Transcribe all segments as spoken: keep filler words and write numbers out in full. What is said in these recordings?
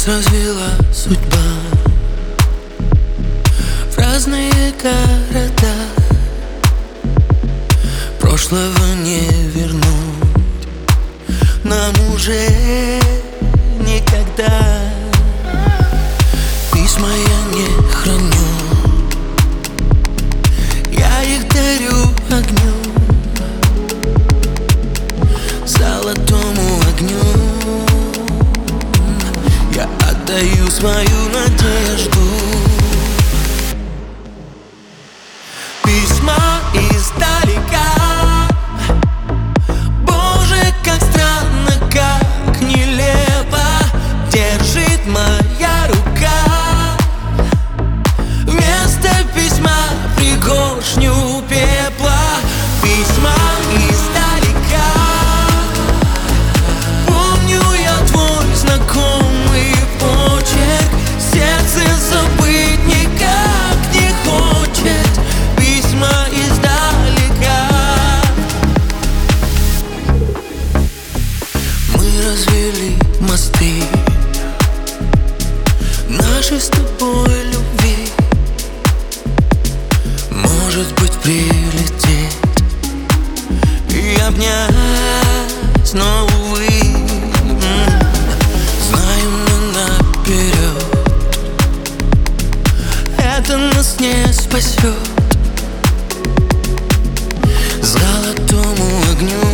Нас развела судьба в разные города. Прошлого не вернуть нам уже никогда. Письма я не храню, я их дарю огню, золотому огню. Я отдаю свою надежду. Письма издалека. Боже, как странно, как нелепо держит моя рука. Вместо письма пригоршню пепла. Письма издалека. Помню я твой знакомый почерк. Сердце забыть никак не хочет. Письма издалека. Мы развели мосты нашей с тобой любви. Может быть, прилететь и обнять, но увы. Знаем мы наперед, это нас не спасет. Золотому огню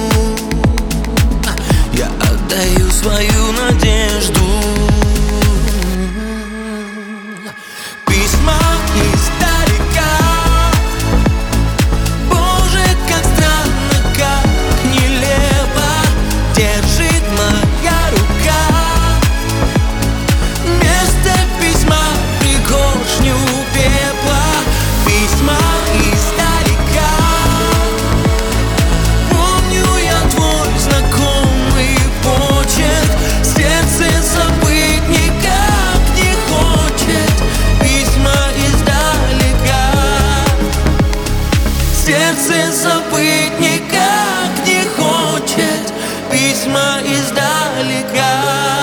я отдаю свою надежду. Письма издалека. Боже, как странно, как нелепо держит моя рука. Вместо письма пригоршню пепла. Письма издалека. Помню я твой знакомый почерк. Сердце забыть никак не хочет. Письма издалека. Сердце забыть никак не хочет. Письма издалека.